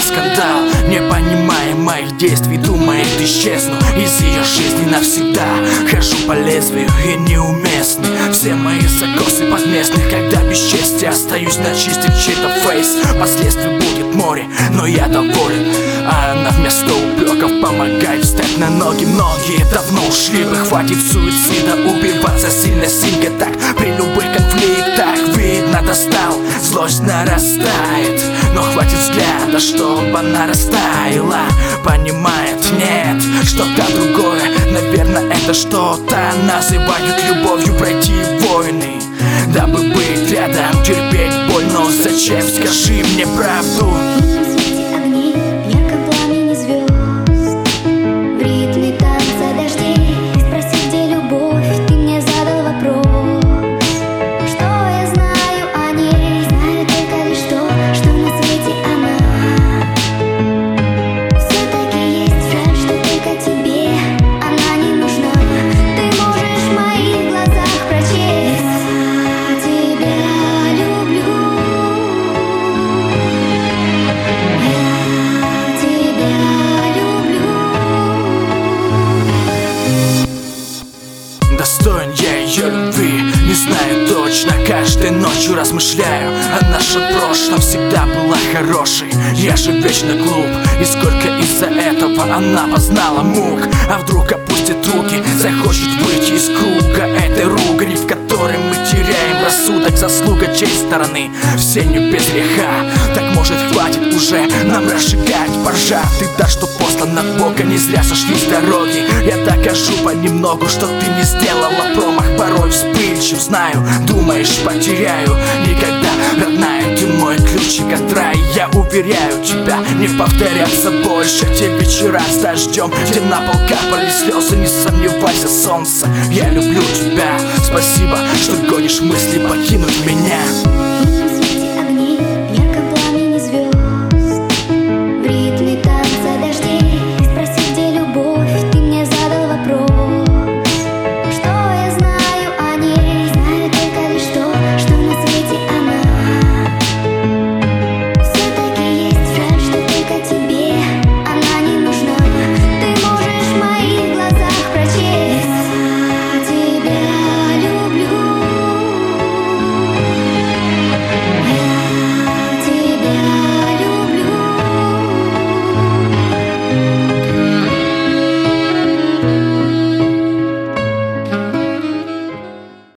скандал, не понимая моих действий, думает исчезну из ее жизни навсегда. Хожу по лезвию и неуместны все мои закосы подместных, когда без чести остаюсь начистив чей-то фейс. Последствий будет море, но я доволен, а она вместо упреков помогает встать на ноги. Многие давно ушли бы, хватит суицида, убиваться сильно синька так. При любых конфликтах видно достал, злость нарастает, но хватит взгляда, чтобы она растаяла. Понимает, нет, что-то другое, наверное, это что-то называют любовью. Пройти войны, дабы быть рядом, терпеть боль, но зачем, скажи мне правду. Достоин я ее любви, не знаю точно. Каждой ночью размышляю о нашем прошлом. Всегда была хорошей, я же вечно глуп. И сколько из-за этого она познала мук. А вдруг опустит руки, захочет выйти из круга этой ругани, в которой мы теряем рассудок. Заслуга чьей стороны, все не без греха. Так может хватит уже нам разжигать пожар. Ты да, что послан от Бога, не зря сошли с дороги. Я докажу понемногу, что ты не сделала промах. Порой вспыльчив, знаю, думаешь, потеряю. Никогда, родная, ты мой ключик от рая. Я уверяю тебя, не повторятся больше те вечера с дождем, где на пол капали слезы. Не сомневайся, солнце, я люблю тебя. Спасибо, что гонишь мысли покинуть меня.